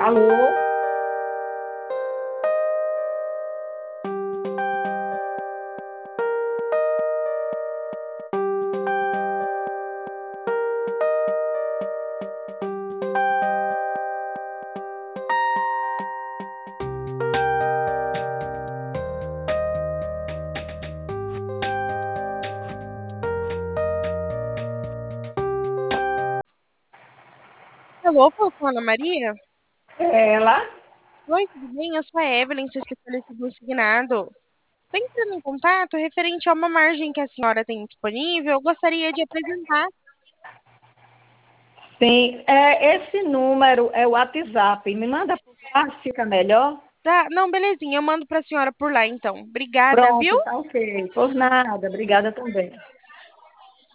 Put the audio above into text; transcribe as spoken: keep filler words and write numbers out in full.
Alô? Alô, falo com a Ana Maria? É ela? Oi, tudo bem? Eu sou a Evelyn, sou especialista do Signado. Estou entrando em contato referente a uma margem que a senhora tem disponível. Eu gostaria de apresentar. Sim, é, esse número é o WhatsApp. Me manda por lá, fica melhor. Tá? Não, belezinha, eu mando para a senhora por lá então. Obrigada, viu? Pronto, tá ok. Por nada, obrigada também.